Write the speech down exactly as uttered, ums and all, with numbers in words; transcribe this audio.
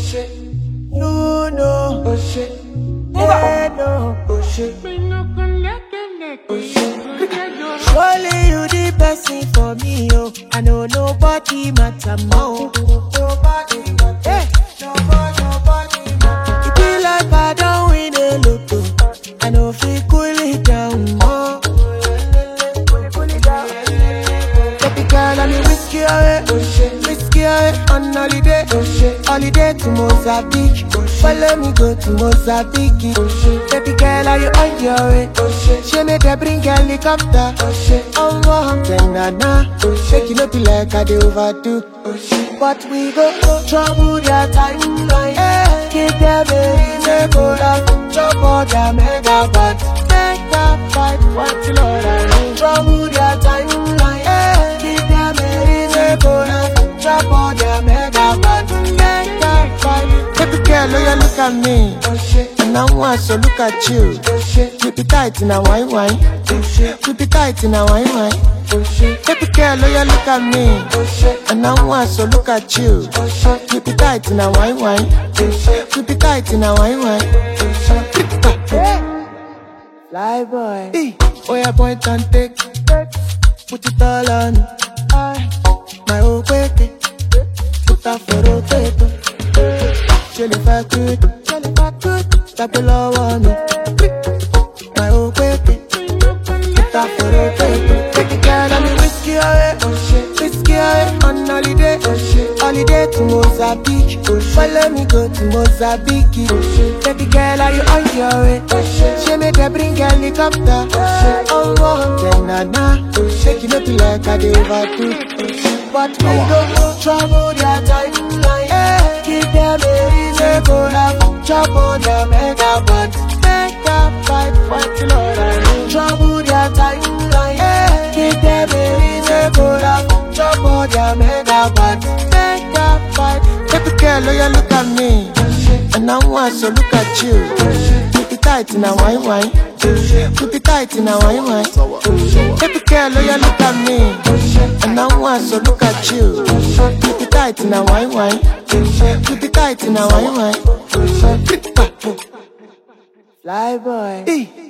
shit. You know, oh shit. Yeah, no, oh shit. Oh shit. Only you the person for me, oh. I know nobody matter more. Nobody matter. Hey. Nobody, nobody matter. It be like I don't win a lotto. I know if we cool it down more. Baby girl, I'm whiskey away, oh shit. Whiskey away on holiday, oh shit. Holiday to Mozambique, oh shit. Follow me go to Mozambique, oh shit. Baby girl, are you on your way, oh shit. She made her bring helicopter, oh shit. I'm one banana, oh shit. You know be like I do overdo, oh shit. But we go, go trouble their timeline, hey. Give them a reason, go down. Chop all their megabytes, megabyte, what you know that mean? Trouble their timeline, hey. Give them a reason, go down. Chop all their megabytes, megabyte. Baby girl, oh, you look at me, oh shit. And I want so look at you, oh shit. You be tight in a wine wine, oh shit. You be tight in a wine wine, oh shit. Baby girl, oh, you look at me, oh shit. And I want so look at you, oh shit. You be tight in a wine wine, oh shit. You be tight in a wine wine, oh shit. Fly boy, hey. Oh yeah, point and take, put it all on me. My old baby, put that for rotator. Chill if I could, chill if I could, tap the low on me. My old baby, put that for rotator. Take it girl, I'm whiskey away, oh shit. Whiskey away on holiday, oh shit. Holiday to Mozambique, oh shit. Follow me go to Mozambique, oh shit. Baby girl, are you on your way, oh shit. She made her bring helicopter, oh shit. Oh wow, banana, oh shit. You know be like I do overdo, oh shit. But we don't go trouble their timeline, hey. Give them a reason, go have chop on their megabytes, megabyte, what you know that mean? Trouble their timeline, hey. Give them a reason, go have chop on their megabytes, megabyte. Baby girl, oh you look at me, and I want so look at you. You be tight in a wine wine, you be tight in a wine wine. Baby girl, oh you look at me, and I want so look at you. You be tight in a wine wine, you be tight in a wine wine. Fly boy.